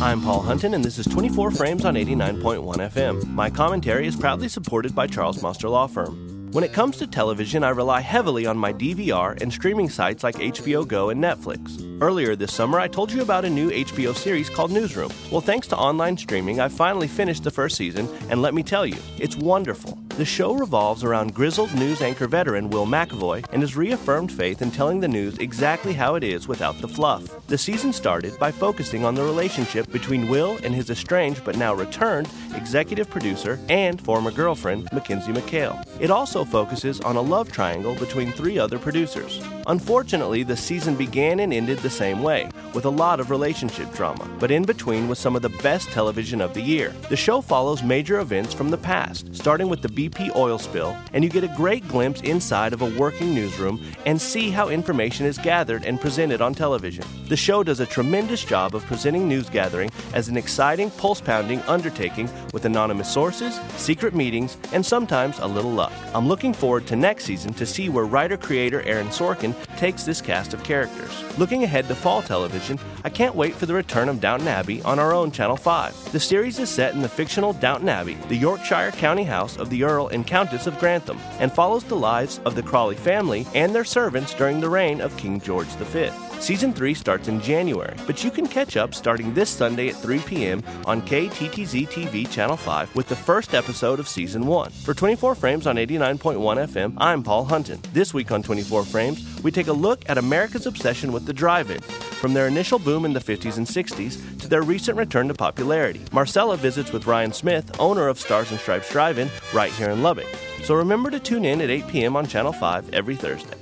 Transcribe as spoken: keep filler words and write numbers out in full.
I'm Paul Hunton, and this is twenty-four Frames on eighty-nine point one F M. My commentary is proudly supported by Charles Monster Law Firm. When it comes to television, I rely heavily on my D V R and streaming sites like H B O Go and Netflix. Earlier this summer, I told you about a new H B O series called Newsroom. Well, thanks to online streaming, I finally finished the first season, and let me tell you, it's wonderful. The show revolves around grizzled news anchor veteran Will McAvoy and his reaffirmed faith in telling the news exactly how it is without the fluff. The season started by focusing on the relationship between Will and his estranged but now returned executive producer and former girlfriend, Mackenzie McHale. It also focuses on a love triangle between three other producers. Unfortunately, the season began and ended the same way, with a lot of relationship drama, but in between was some of the best television of the year. The show follows major events from the past, starting with the B P oil spill, and you get a great glimpse inside of a working newsroom and see how information is gathered and presented on television. The show does a tremendous job of presenting news gathering as an exciting, pulse-pounding undertaking with anonymous sources, secret meetings, and sometimes a little luck. I'm looking forward to next season to see where writer-creator Aaron Sorkin takes this cast of characters. Looking ahead to fall television, I can't wait for the return of Downton Abbey on our own Channel five. The series is set in the fictional Downton Abbey, the Yorkshire county house of the Earl and Countess of Grantham, and follows the lives of the Crawley family and their servants during the reign of King George the Fifth. Season three starts in January, but you can catch up starting this Sunday at three p.m. on K T T Z T V Channel five with the first episode of Season one. For twenty-four Frames on eighty-nine point one F M, I'm Paul Hunton. This week on twenty-four Frames, we take a look at America's obsession with the drive-in, from their initial boom in the fifties and sixties to their recent return to popularity. Marcella visits with Ryan Smith, owner of Stars and Stripes Drive-In, right here in Lubbock. So remember to tune in at eight p.m. on Channel five every Thursday.